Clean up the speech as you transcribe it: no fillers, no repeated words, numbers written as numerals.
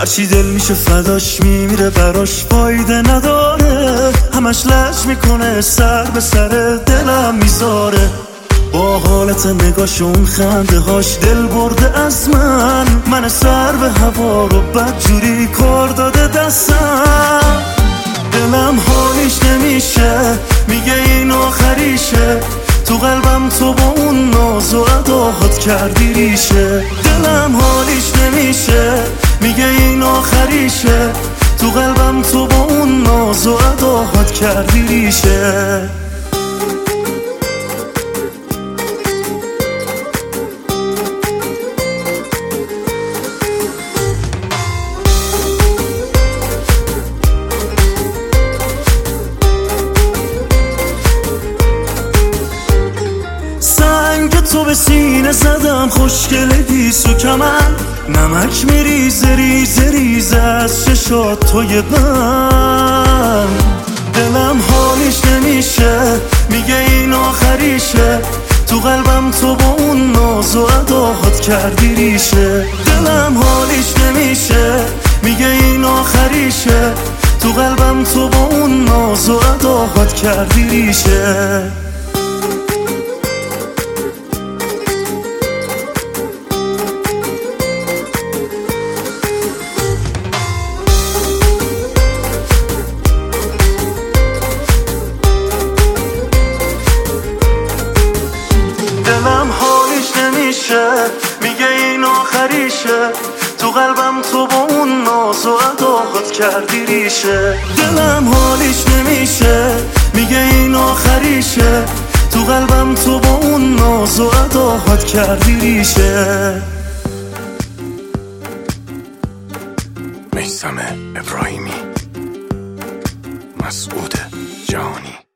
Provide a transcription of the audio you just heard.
هرچی دل میشه فداش میمیره براش فایده نداره، همش لج میکنه سر به سر دلم میذاره. با حالت نگاش اون خنده هاش دل برده از من سر به هوا رو بدجوری کار داده دستم. دلم حالیش نمیشه میگه این آخریشه، تو قلبم تو با اون ناز و اداهات کردی ریشه. دلم حالیش نمیشه میگه این آخریشه، تو قلبم تو با اون ناز و اداهات کردی ریشه. تو به سینه زدم خوشگله گیسو کمن، نمک میریزه ریزه ریزه از چشات توی من. دلم حالیش نمیشه میگه این آخریشه، تو قلبم تو با اون ناز و اداهات کردی ریشه. دلم حالیش نمیشه میگه این آخریشه، تو قلبم تو با اون ناز و اداهات کردی ریشه. دلم حالیش نمیشه میگه این آخریشه، تو قلبم تو با اون ناز و اداهات کردی ریشه. دلم حالیش نمیشه میگه این آخریشه، تو قلبم تو با اون ناز و اداهات کردی ریشه. میثم ابراهیمی، مسعود جهانی.